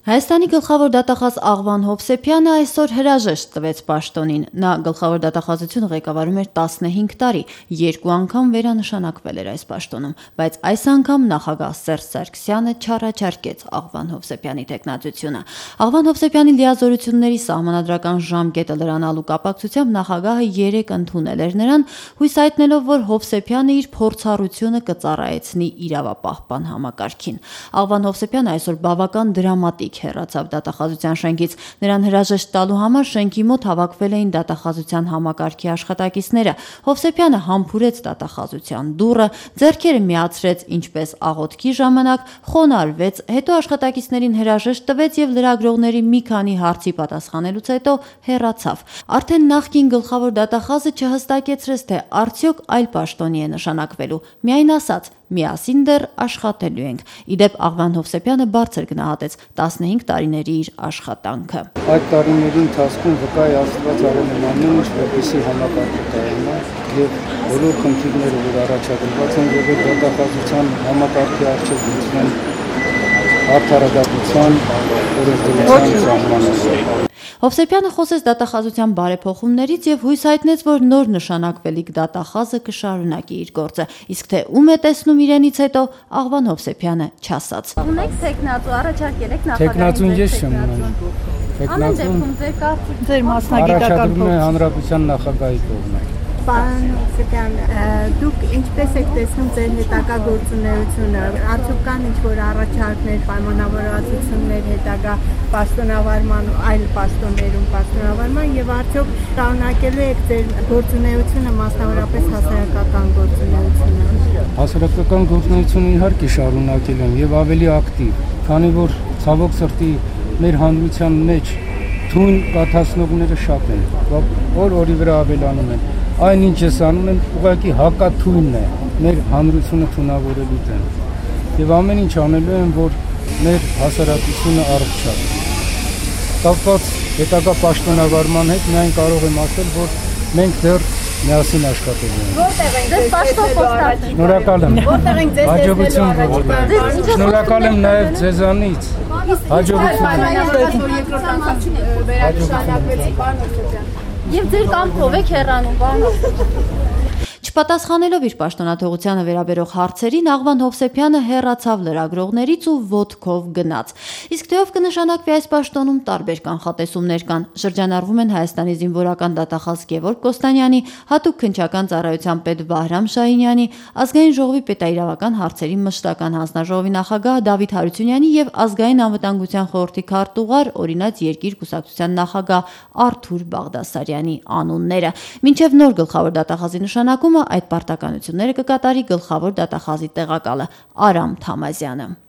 Հայաստանի գլխավոր դատախազ Աղվան Հովսեփյանը այսօր հրաժեշտ տվեց պաշտոնին։ Նա գլխավոր դատախազությունը ղեկավարում էր 15 տարի, 2 անգամ վերանշանակվել էր այս պաշտոնում, բայց այս անգամ նախագահ Սերժ Սարգսյանը չառաջարկեց Աղվան Հովսեփյանի թեկնածությունը։ Աղվան Հովսեփյանի լիազորությունների սահմանադրական ժամկետը լրանալու կապակցությամբ նախագահը 3 ընդունել էր նրան, հույս հայտնելով, որ Հովսեփյանը իր փորձառությունը կծառայեցնի իրավապահպան համակարգին։ Աղվան Հովսեփյանը այսօր բավական դրամատիկ հեռացավ դատախազության շենքից։ Նրան հրաժեշտ տալու համար շենքի մոտ հավաքվել էին դատախազության համակարգի աշխատակիցները։ Հովսեփյանը համբուրեց դատախազության դուռը, ձեռքերը միացրեց ինչպես աղոթքի ժամանակ, խոնարհվեց, հետո աշխատակիցներին հրաժեշտ տվեց եւ լրագրողների մի քանի հարցի պատասխանելուց հետո հեռացավ։ Արդեն նախկին գլխավոր դատախազը չհստակեցրեց, թե արդյոք այլ պաշտոնի է նշանակվելու։ Միայն ասաց՝ միասին դեռ աշխատելու ենք։ Իդեպ Աղվան Հովսեփյանը բարձր գնահատեց 15 տարիների իր աշխատանքը։ Այդ տարիների ընթացքում վկայ Աստված արել են ամեն ինչ, որպեսզի համակարգը կայանա եւ բոլոր խնդիրները, որ առաջադրված են եղել դատախազության համակարգի առջեւ դրան արդարադատության օրենսդրության սահմանները։ Հովսեփյանը խոսեց դատախազության բարեփոխումներից եւ հույս հայտնեց, որ նոր նշանակվելիք դատախազը կշարունակի իր գործը, իսկ թե ում է տեսնում իրենից հետո Աղվան Հովսեփյանը չասաց։ Ունեք տեխնատու, առաջարկել եք նախագահին։ Տեխնատուն ես չեմ ունենում։ Ամեն դեպքում ձեր կարծիք, ձեր մասնագիտական հանրապետության նախագահի կողմից։ Պարոն Հովսեփյան, դուք ինչպես եք տեսնում ձեր հետագա գործունեությունը, արդյոք կան ինչ-որ առաջարկներ, պայմանավորվածություններ հետագա պաշտոնավարման, այլ պաշտոններում պաշտոնավարման եւ արդյոք շարունակելու եք ձեր գործունեությունը, մասնավորապես հասարակական գործունեությունը։ Հասարակական գործունեությունը իհարկե շարունակել եմ եւ ավելի ակտիվ, քանի որ ցավոք սրտի մեր հանրության մեջ թույն կաթացնողները շատ են, օր-օրի վրա ավելանում են։ Այն ինչ ես անում եմ, ուղղակի հակաթույնն է մեր հանրությունը թունավորելու դեմ։ Եվ ամեն ինչ անելու եմ, որ մեր հասարակությունը առողջանա։ Կապված հետագա պաշտոնավարման հետ միայն կարող եմ ասել, որ մենք դեռ միասին աշխատելու ենք։ որտեղ եք ձեզ պաշտոն խոստացել։ Շնորհակալ եմ։ Որտեղ ենք ձեզ Հաջողություն ժողովուրդ։ Շնորհակալ եմ նաև ձեզանից։ Հաջողություն։ երկրորդ անգամ վերանշանակվեցի, պարոն Հովսեփյան։ Եվ ձեր կամքով եք հեռանում, պարոն Հովսեփյան։ Չպատասխանելով իր պաշտոնաթողությանը վերաբերող հարցերին, Աղվան Հովսեփյանը հեռացավ լրագրողներից ու ոտքով գնաց։ Իսկ թե ով կնշանակվի այս պաշտոնում, տարբեր կանխատեսումներ կան։ Շրջանառվում են Հայաստանի զինվորական դատախազ Գևորգ Կոստանյանի, հատուկ քննչական ծառայության պետ Վահրամ Շահինյանի, Ազգային ժողովի պետաիրավական հարցերի մշտական հանձնաժողովի նախագահ Դավիթ Հարությունյանի եւ Ազգային անվտանգության խորհրդի քարտուղար, օրինաց Երկիր կուսակցության նախագահ Արթուր Բաղդասարյանի անունները։ Մինչև նոր գլխավոր դատախազի նշանակումը այդ պարտականությունները կկատարի գլխավոր դատախազի տեղակալը Արամ Թամազյանը։